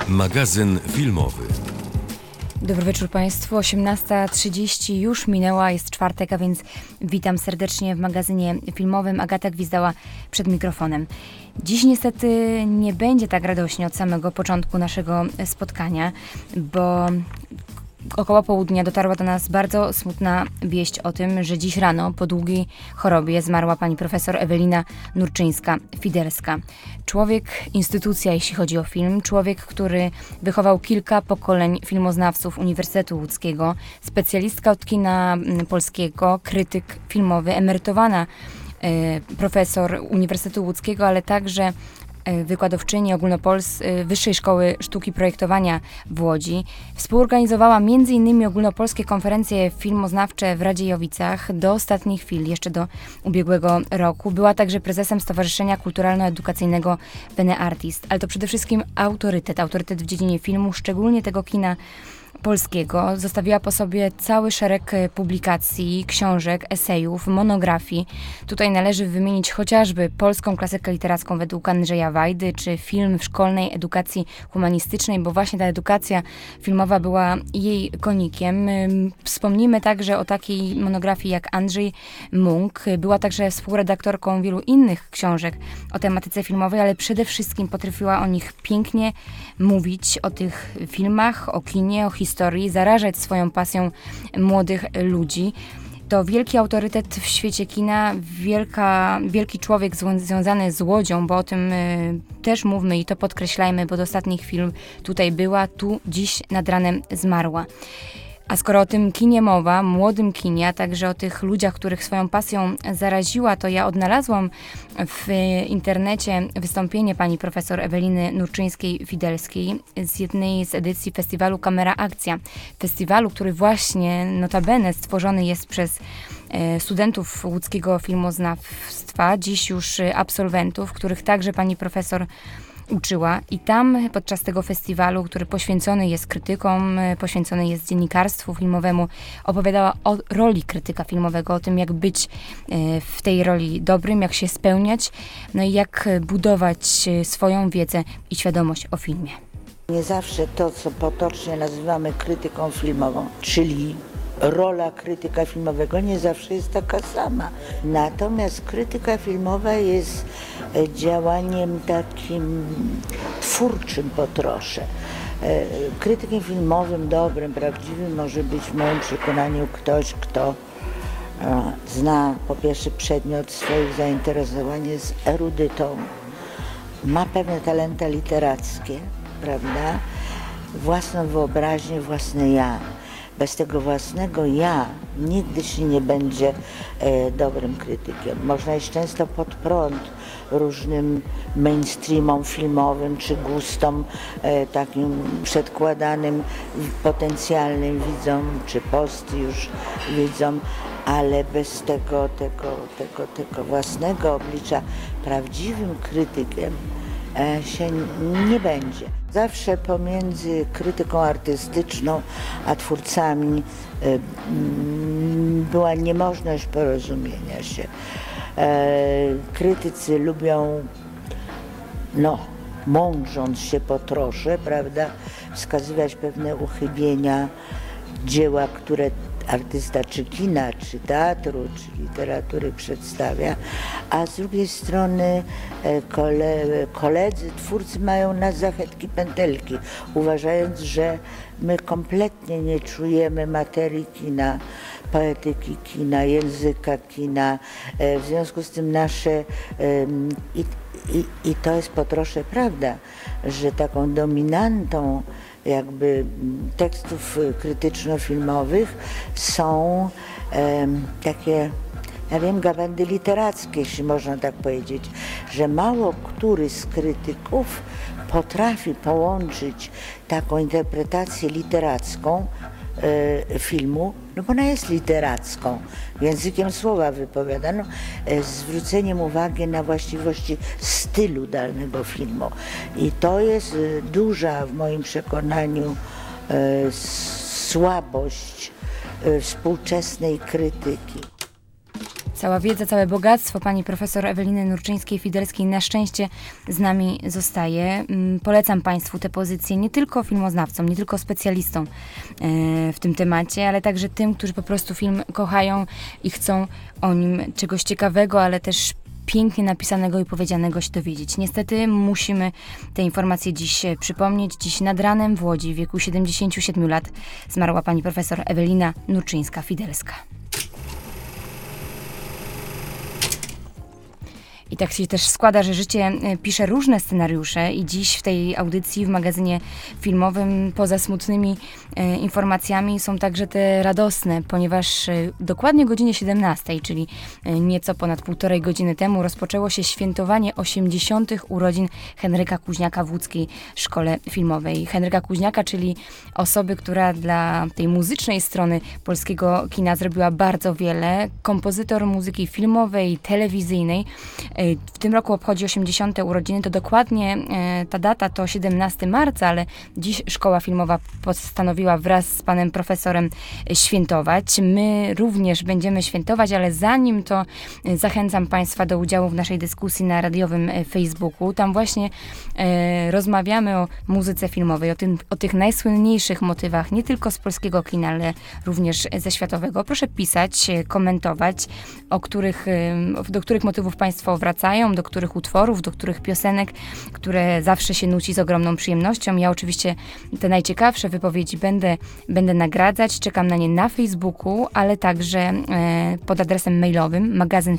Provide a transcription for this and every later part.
Magazyn filmowy. Dobry wieczór Państwu. 18:30 już minęła, jest czwartek, a więc witam serdecznie w magazynie filmowym. Agata Gwizdała przed mikrofonem. Dziś niestety nie będzie tak radośnie od samego początku naszego spotkania, bo około południa dotarła do nas bardzo smutna wieść o tym, że dziś rano po długiej chorobie zmarła pani profesor Ewelina Nurczyńska-Fidelska. Człowiek, instytucja jeśli chodzi o film, człowiek, który wychował kilka pokoleń filmoznawców Uniwersytetu Łódzkiego, specjalistka od kina polskiego, krytyk filmowy, emerytowana profesor Uniwersytetu Łódzkiego, ale także wykładowczyni Wyższej Szkoły Sztuki Projektowania w Łodzi. Współorganizowała m.in. ogólnopolskie konferencje filmoznawcze w Radziejowicach do ostatnich chwil, jeszcze do ubiegłego roku. Była także prezesem Stowarzyszenia Kulturalno-Edukacyjnego Bene Artist, ale to przede wszystkim autorytet w dziedzinie filmu, szczególnie tego kina polskiego. Zostawiła po sobie cały szereg publikacji, książek, esejów, monografii. Tutaj należy wymienić chociażby polską klasykę literacką według Andrzeja Wajdy, czy film w szkolnej edukacji humanistycznej, bo właśnie ta edukacja filmowa była jej konikiem. Wspomnimy także o takiej monografii jak Andrzej Munk. Była także współredaktorką wielu innych książek o tematyce filmowej, ale przede wszystkim potrafiła o nich pięknie mówić, o tych filmach, o kinie, o historii, zarażać swoją pasją młodych ludzi. To wielki autorytet w świecie kina, wielki człowiek związany z Łodzią, bo o tym też mówmy i to podkreślajmy, bo do ostatnich chwil tutaj była, tu dziś nad ranem zmarła. A skoro o tym kinie mowa, młodym kinie, a także o tych ludziach, których swoją pasją zaraziła, to ja odnalazłam w internecie wystąpienie pani profesor Eweliny Nurczyńskiej-Fidelskiej z jednej z edycji festiwalu Kamera Akcja. Festiwalu, który właśnie notabene stworzony jest przez studentów łódzkiego filmoznawstwa, dziś już absolwentów, których także pani profesor uczyła, i tam podczas tego festiwalu, który poświęcony jest krytykom, poświęcony jest dziennikarstwu filmowemu, opowiadała o roli krytyka filmowego, o tym, jak być w tej roli dobrym, jak się spełniać, no i jak budować swoją wiedzę i świadomość o filmie. Nie zawsze to, co potocznie nazywamy krytyką filmową, czyli rola krytyka filmowego, nie zawsze jest taka sama. Natomiast krytyka filmowa jest działaniem takim twórczym po trosze. Krytykiem filmowym, dobrym, prawdziwym może być w moim przekonaniu ktoś, kto zna po pierwsze przedmiot swoich zainteresowań, jest erudytą, ma pewne talenty literackie, prawda? Własną wyobraźnię, własne ja. Bez tego własnego ja nigdy się nie będzie dobrym krytykiem. Można iść często pod prąd różnym mainstreamom filmowym, czy gustom takim przedkładanym potencjalnym widzom, czy post już widzom, ale bez tego własnego oblicza prawdziwym krytykiem się nie będzie. Zawsze pomiędzy krytyką artystyczną a twórcami była niemożność porozumienia się. Krytycy lubią, mądrząc się po trosze, prawda, wskazywać pewne uchybienia dzieła, które artysta czy kina, czy teatru, czy literatury przedstawia, a z drugiej strony koledzy, twórcy mają nas za chetki pętelki, uważając, że my kompletnie nie czujemy materii kina, poetyki kina, języka kina. W związku z tym nasze i to jest po trosze prawda, że taką dominantą jakby tekstów krytyczno-filmowych są takie, gawędy literackie, jeśli można tak powiedzieć, że mało który z krytyków potrafi połączyć taką interpretację literacką filmu, bo ona jest literacką, językiem słowa wypowiadaną, zwróceniem uwagi na właściwości stylu danego filmu. I to jest duża w moim przekonaniu słabość współczesnej krytyki. Cała wiedza, całe bogactwo pani profesor Eweliny Nurczyńskiej-Fidelskiej na szczęście z nami zostaje. Polecam państwu te pozycje nie tylko filmoznawcom, nie tylko specjalistom w tym temacie, ale także tym, którzy po prostu film kochają i chcą o nim czegoś ciekawego, ale też pięknie napisanego i powiedzianego się dowiedzieć. Niestety musimy te informacje dziś przypomnieć. Dziś nad ranem w Łodzi w wieku 77 lat zmarła pani profesor Ewelina Nurczyńska-Fidelska. I tak się też składa, że życie pisze różne scenariusze i dziś w tej audycji, w magazynie filmowym, poza smutnymi informacjami są także te radosne, ponieważ dokładnie o godzinie 17, czyli nieco ponad 1,5 godziny temu rozpoczęło się świętowanie 80. urodzin Henryka Kuźniaka w łódzkiej szkole filmowej. Henryka Kuźniaka, czyli osoby, która dla tej muzycznej strony polskiego kina zrobiła bardzo wiele. Kompozytor muzyki filmowej, telewizyjnej. W tym roku obchodzi 80. urodziny, to dokładnie ta data to 17 marca, ale dziś Szkoła Filmowa postanowiła wraz z panem profesorem świętować. My również będziemy świętować, ale zanim to zachęcam państwa do udziału w naszej dyskusji na radiowym Facebooku. Tam właśnie rozmawiamy o muzyce filmowej, o tych najsłynniejszych motywach, nie tylko z polskiego kina, ale również ze światowego. Proszę pisać, komentować, do których motywów państwo wracają, do których utworów, do których piosenek, które zawsze się nuci z ogromną przyjemnością. Ja oczywiście te najciekawsze wypowiedzi będę nagradzać. Czekam na nie na Facebooku, ale także pod adresem mailowym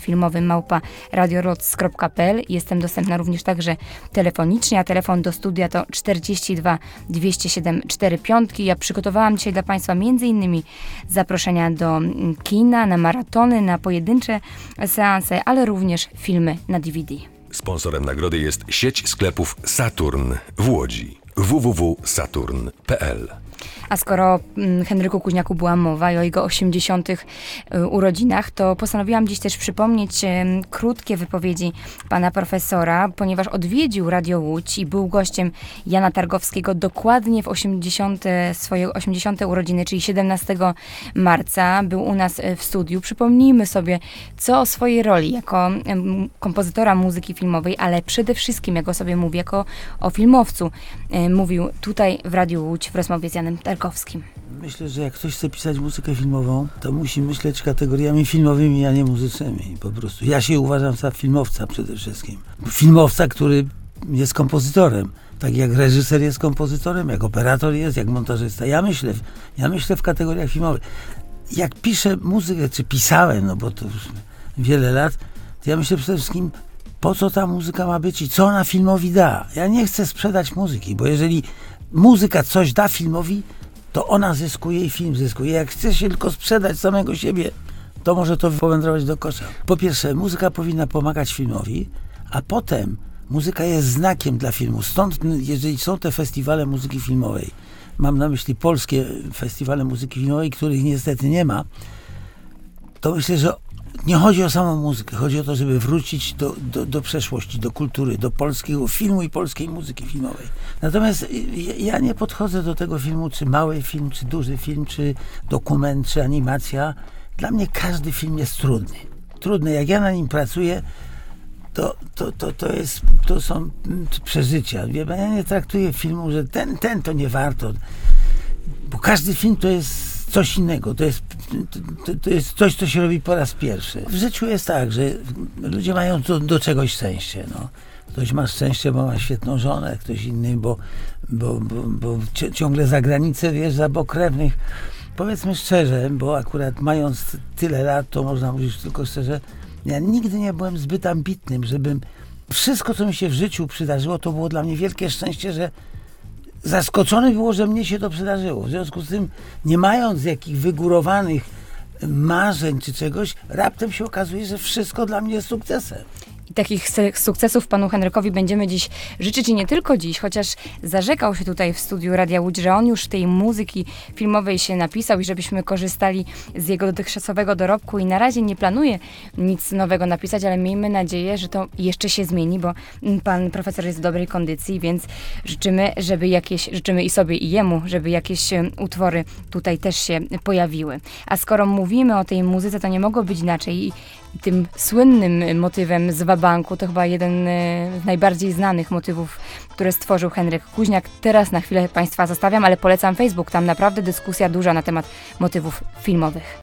magazynfilmowy@radioroc.pl. Jestem dostępna również także telefonicznie, a telefon do studia to 42 207 45. Ja przygotowałam dzisiaj dla państwa m.in. zaproszenia do kina, na maratony, na pojedyncze seanse, ale również filmy na DVD. Sponsorem nagrody jest sieć sklepów Saturn w Łodzi. www.saturn.pl. A skoro Henryku Kuźniaku była mowa i o jego 80. urodzinach, to postanowiłam dziś też przypomnieć krótkie wypowiedzi pana profesora, ponieważ odwiedził Radio Łódź i był gościem Jana Targowskiego dokładnie w swoje 80. urodziny, czyli 17 marca. Był u nas w studiu. Przypomnijmy sobie, co o swojej roli jako kompozytora muzyki filmowej, ale przede wszystkim, jak o sobie mówi, jako o filmowcu, mówił tutaj w Radiu Łódź w rozmowie z Janem Targowskim. Myślę, że jak ktoś chce pisać muzykę filmową, to musi myśleć kategoriami filmowymi, a nie muzycznymi. Po prostu. Ja się uważam za filmowca przede wszystkim. Filmowca, który jest kompozytorem. Tak jak reżyser jest kompozytorem, jak operator jest, jak montażysta. Ja myślę w kategoriach filmowych. Jak piszę muzykę, czy pisałem, no bo to już wiele lat, to ja myślę przede wszystkim, po co ta muzyka ma być i co ona filmowi da. Ja nie chcę sprzedać muzyki, bo jeżeli muzyka coś da filmowi, to ona zyskuje i film zyskuje. Jak chce się tylko sprzedać samego siebie, to może to powędrować do kosza. Po pierwsze, muzyka powinna pomagać filmowi, a potem muzyka jest znakiem dla filmu. Stąd, jeżeli są te festiwale muzyki filmowej, mam na myśli polskie festiwale muzyki filmowej, których niestety nie ma, to myślę, że nie chodzi o samą muzykę, chodzi o to, żeby wrócić do przeszłości, do kultury, do polskiego filmu i polskiej muzyki filmowej. Natomiast ja nie podchodzę do tego filmu, czy mały film, czy duży film, czy dokument, czy animacja. Dla mnie każdy film jest trudny. Trudny. Jak ja na nim pracuję, to są przeżycia. Ja nie traktuję filmu, że ten to nie warto. Bo każdy film to jest coś innego. To jest coś, co się robi po raz pierwszy. W życiu jest tak, że ludzie mają do czegoś szczęście. No. Ktoś ma szczęście, bo ma świetną żonę, ktoś inny, bo ciągle za granicę wjeżdża, bo krewnych. Powiedzmy szczerze, bo akurat mając tyle lat, to można mówić tylko szczerze, ja nigdy nie byłem zbyt ambitnym, żebym wszystko, co mi się w życiu przydarzyło, to było dla mnie wielkie szczęście, że zaskoczony było, że mnie się to przydarzyło. W związku z tym, nie mając jakich wygórowanych marzeń czy czegoś, raptem się okazuje, że wszystko dla mnie jest sukcesem. I takich sukcesów panu Henrykowi będziemy dziś życzyć i nie tylko dziś, chociaż zarzekał się tutaj w studiu Radia Łódź, że on już tej muzyki filmowej się napisał i żebyśmy korzystali z jego dotychczasowego dorobku i na razie nie planuje nic nowego napisać, ale miejmy nadzieję, że to jeszcze się zmieni, bo pan profesor jest w dobrej kondycji, więc życzymy i sobie i jemu, żeby jakieś utwory tutaj też się pojawiły. A skoro mówimy o tej muzyce, to nie mogło być inaczej. tym słynnym motywem z wabanku. To chyba jeden z najbardziej znanych motywów, które stworzył Henryk Kuźniak. Teraz na chwilę Państwa zostawiam, ale polecam Facebook. Tam naprawdę dyskusja duża na temat motywów filmowych.